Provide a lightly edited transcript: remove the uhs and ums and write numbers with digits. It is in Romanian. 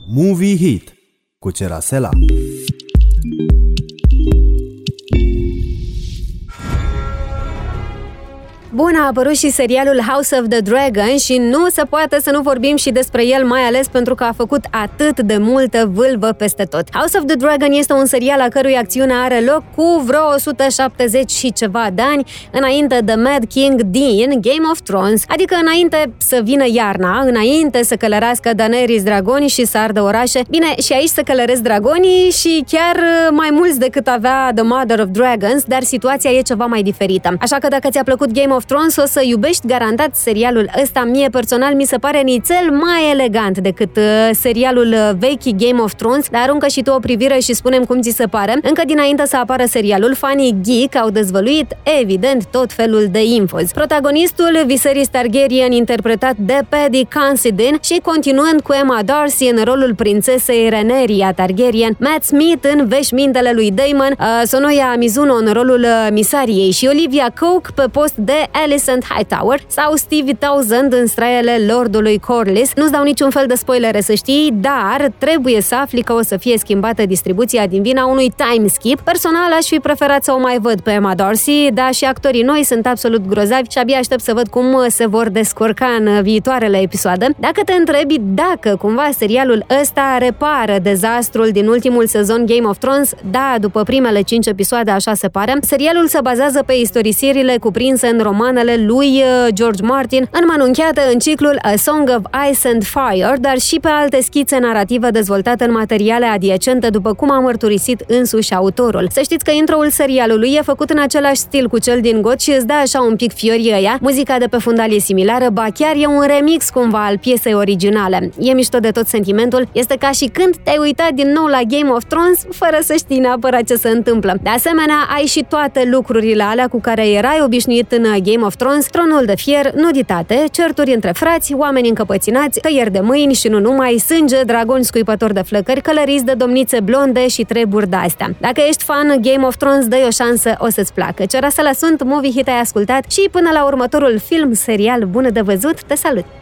Movie Hit cu Cerasela. Bun, a apărut și serialul House of the Dragon și nu se poate să nu vorbim și despre el, mai ales pentru că a făcut atât de multă vâlvă peste tot. House of the Dragon este un serial a cărui acțiune are loc cu vreo 170 și ceva de ani înainte de Mad King din Game of Thrones, adică înainte să vină iarna, înainte să călărească Daenerys dragonii și să ardă orașe. Bine, și aici se călăresc dragonii și chiar mai mulți decât avea The Mother of Dragons, dar situația e ceva mai diferită. Așa că dacă ți-a plăcut Game of Thrones, o să iubești garantat serialul ăsta. Mie personal mi se pare nițel mai elegant decât serialul vechi Game of Thrones, dar aruncă și tu o privire și spune-mi cum ți se pare. Încă dinainte să apară serialul, fanii geek au dezvăluit evident tot felul de infos. Protagonistul, Viserys Targaryen, interpretat de Paddy Considine, și continuând cu Emma Darcy în rolul prințesei Rhaenyra Targaryen, Matt Smith în veșmintele lui Daemon, Sonoya Mizuno în rolul Misariei și Olivia Coke pe post de Alicent Hightower sau Stevie Townsend în straiele Lordului Corlys. Nu-ți dau niciun fel de spoilere, să știi, dar trebuie să afli că o să fie schimbată distribuția din vina unui time skip. Personal aș fi preferat să o mai văd pe Emma Darcy, dar și actorii noi sunt absolut grozavi și abia aștept să văd cum se vor descurca în viitoarele episoade. Dacă te întrebi dacă cumva serialul ăsta repară dezastrul din ultimul sezon Game of Thrones, da, după primele 5 episoade așa se pare. Serialul se bazează pe istorisirile cuprinse în romanele lui George Martin, înmănunchiate în ciclul A Song of Ice and Fire, dar și pe alte schițe narrative dezvoltate în materiale adiacente, după cum a mărturisit însuși autorul. Să știți că intro-ul serialului e făcut în același stil cu cel din GOT și îți dă așa un pic fiorii ăia. Muzica de pe fundal e similară, ba chiar e un remix cumva al piesei originale. E mișto de tot sentimentul, este ca și când te-ai uitat din nou la Game of Thrones fără să știi neapărat ce se întâmplă. De asemenea, ai și toate lucrurile alea cu care erai obișnuit în Game of Thrones: tronul de fier, nuditate, certuri între frați, oameni încăpăținați, tăieri de mâini și nu numai, sânge, dragoni scuipători de flăcări, călăriți de domnițe blonde și treburi de-astea. Dacă ești fan Game of Thrones, dă-i o șansă, o să-ți placă. Cerasela sunt, Movie Hit ai ascultat și până la următorul film, serial bun de văzut, te salut!